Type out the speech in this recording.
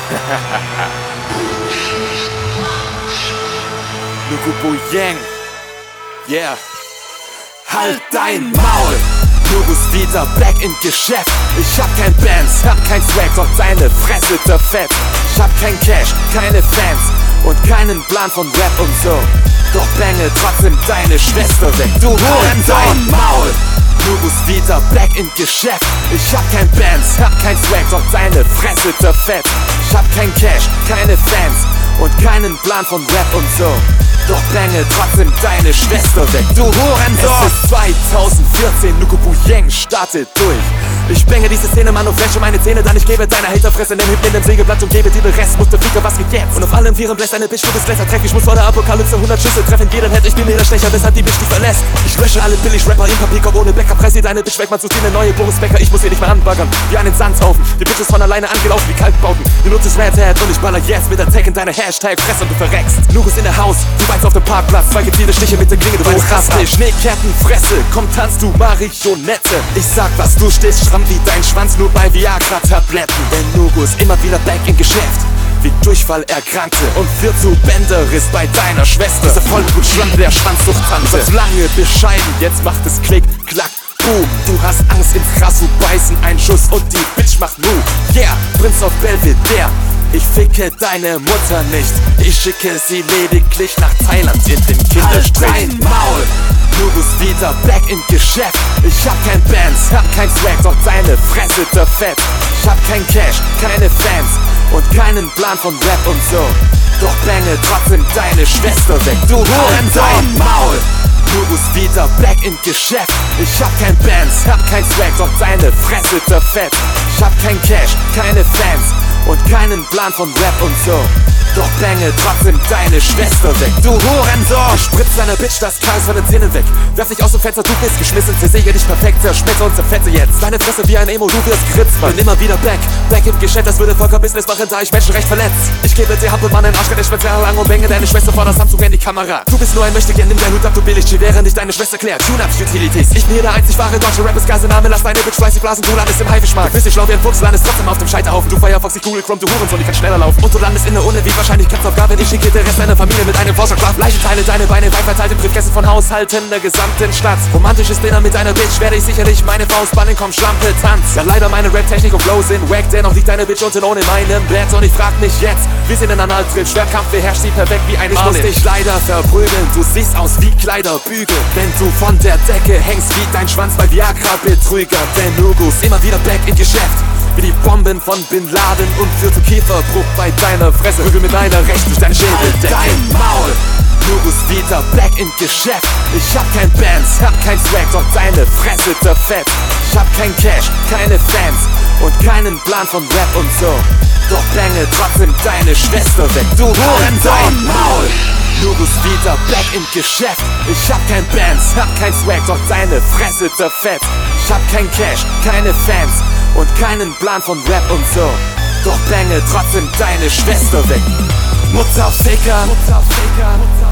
Nukubu Yang, yeah. Halt dein Maul! Nugus wieder back in Geschäft. Ich hab kein Bands, hab kein Swag, doch deine Fresse zerfetzt. Ich hab kein Cash, keine Fans und keinen Plan von Rap und so. Doch bange trotzdem deine Schwester weg. Du halt dein Maul! Nugus wieder back in Geschäft. Ich hab kein Bands, hab kein Swag, doch deine Fresse zerfetzt. Ich hab kein Cash, keine Fans und keinen Plan von Rap und so. Doch bange trotzdem deine Schwester weg. Du Hurensohn! Es ist 2014, Nukubu Yang startet durch. Ich bänge diese Szene, Mann, und flashe meine Zähne. Dann ich gebe deiner Haterfresse den Hüpfen in den Sägeblatt und gebe dir den Rest. Musste Flieger, was geht jetzt? Und auf allen Vieren bläst eine Bitch, du bist Gläsertreff. Ich muss vor der Apokalypse 100 Schüsse treffen. Jeden hätte ich bin mir der Stecher, weshalb die Bitch dich verlässt. Ich lösche alle Billig-Rapper im Papierkorb ohne Bäcker. Preis dir deine Bitch weg, man sucht dir eine neue Boris Becker. Ich muss hier nicht mehr anbaggern, wie einen Sandhaufen. Die Bitch ist von alleine angelaufen wie Kalkbauten. Du nutzt Redhead und ich baller yes mit der Tag in deine Hashtag-Fresse und du verreckst. Nugus in der Haus, du weinst auf dem Parkplatz. Zwei gezielte Stiche mit der Klinge, du weinst krass nicht. Schneekertenfresse, komm tanzt du Marionette. Ich sag was, du stehst stramm wie dein Schwanz, nur bei Viagra-Tabletten. Denn Nugus immer wieder back in Geschäft, wie Durchfall Erkrankte und führt zu Bänderriss bei deiner Schwester. Diese Vollblutschlampe der Schwanzsucht-Tante. Das lange bescheiden, jetzt macht es Klick, Klack, Boom. Du hast Angst ins Gras zu beißen, ein Schuss und die Bitch macht Move. Yeah, Prinz of Belvedere. Ich ficke deine Mutter nicht, ich schicke sie lediglich nach Thailand in den Kinderstrich. Halt dein Maul! Nugus wieder back in Geschäft. Ich hab kein Bands, hab kein Swag, doch deine Fresse zerfetzt. Ich hab kein Cash, keine Fans und keinen Plan von Rap und so. Doch bange trotzdem deine Schwester weg. Du halt dein Maul! Nugus wieder back in Geschäft. Ich hab kein Bands, hab kein Swag, doch deine Fresse zerfetzt. Ich hab kein Cash, keine Fans und keinen Plan von Rap und so. Doch bange trotzdem deine Schwester weg. Du Hurensohn! Ich spritz deiner Bitch das Chaos von den Zähnen weg. Werf dich aus dem Fenster, du bist geschmissen. Zersäge dich perfekt, zerschmetter und zerfette jetzt. Deine Fresse wie ein Emo, du wirst geritzt. Bin immer wieder back im Geschäft. Das würde vollkommen Business machen, da ich Menschenrecht verletzt. Ich gebe dir Hampelmann den Arsch, kann ich speziell lang und bänge deine Schwester vor der Samsung in die Kamera. Du bist nur ein Möchtegern, nimm dein Hut ab, du billig, während dich deine Schwester klärt. Tune-Up-Utilities. Ich bin hier der einzig wahre deutsche Rap, ist Gasename. Lass deine Bitch fleißig blasen, du landest im Haifischmarkt. Du bist nicht schlau wie ein Fuchs, landest trotzdem auf dem Scheiterhaufen. Du Firefox, die Google Chrome, du Hurensohn, die kann schneller laufen. Und du landest in der Urne wie Wahrscheinlichkeitsaufgabe. Ich schicke den Rest deiner Familie mit einem Vorschlag. Leichenteile, deine Beine weit verteilt im Briefkästen von Haushalten der gesamten Stadt. Romantisches Dinner mit deiner Bitch, werde ich sicherlich meine Faust ballen, komm Schlampe, tanz. Ja leider meine Rap-Technik und Flow sind wack, dennoch liegt deine Bitch unten ohne meinem Bett. Und ich frag mich jetzt, wie sie den Analtritt, Schwertkampf beherrscht sie perfekt wie eine Marlin. Ich muss dich leider verprügeln, du siehst aus wie Kleiderbügel, wenn du von der Decke hängst wie dein Schwanz bei Viagra-Betrüger. Denn Nugus immer wieder back in Geschäft, wie die Bomben von Bin Laden und führt zu Kieferbruch bei deiner Fresse. Prügel mit deiner Recht durch deine Schädeldecke. Halt dein Maul! Nugus wieder back in Geschäft. Ich hab kein Bands, hab kein Swag, doch deine Fresse zerfetzt. Ich hab kein Cash, keine Fans und keinen Plan von Rap und so. Doch bange trotzdem deine Schwester weg. Du halt dein Maul! Nugus wieder back in Geschäft. Ich hab kein Bands, hab kein Swag, doch deine Fresse zerfetzt. Ich hab kein Cash, keine Fans und keinen Plan von Rap und so. Doch bange trotzdem deine Schwester weg. Mutter auf Ficker, Mutter auf Ficker, Mutter